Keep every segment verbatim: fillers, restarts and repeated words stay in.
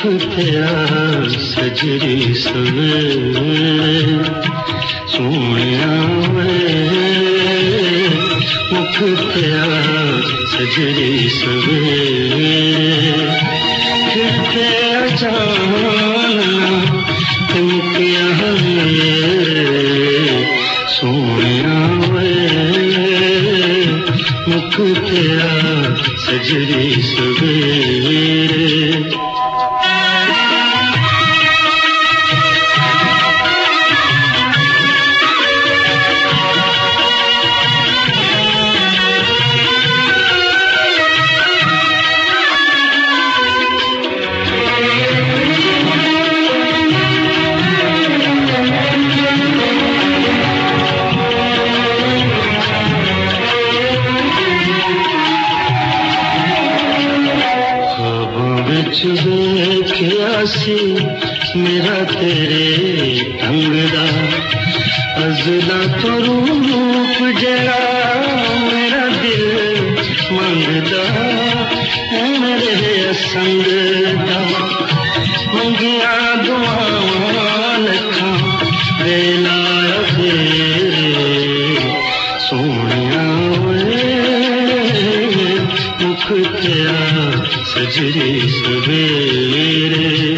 तेरा सजरी सवेरे सोनिया वे मुख तेरा सजरी सवेरे फिर तेरा जाना तुमकिया सोनिया वे मुख तेरा सजरी सवेरे सी मेरा तेरे अंगदा अजला तो रूप जरा मेरा दिल मंगदा मेरे संगदा मंगिया दुआ लखा वेला सोनिया मुख तेरा सजरी सवेरे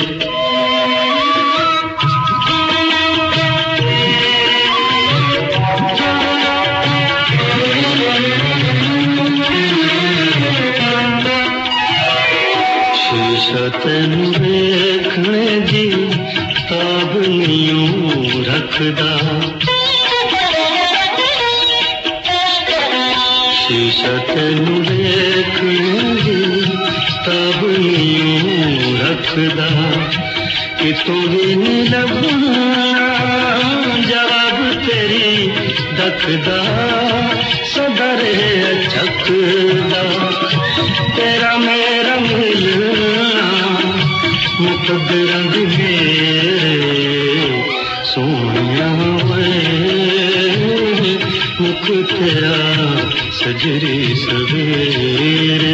तेन देखने दी ताब नहीं रखदा शीशा तेन देखने दी ताब नहीं रखदा कि तू भी नहीं लभना जवाब तेरी दखदा सदा रहे चकदा तेरा मेरा मिलना मुकद्दर मेरे सोनिया मुख तेरा सजरी सवेरे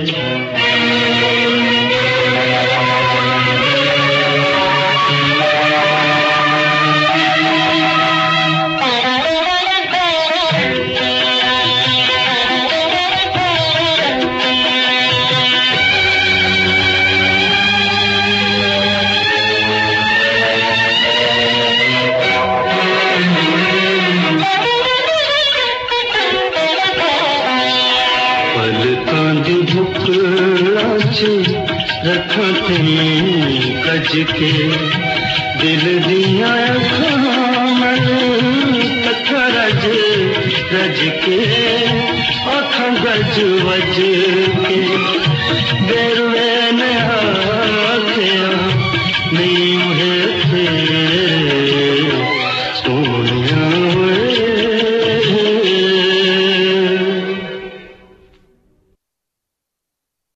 रखा तेनू कज के दिल दिया खामन कथा रज रज के आखा गज वज के बेरवे नहा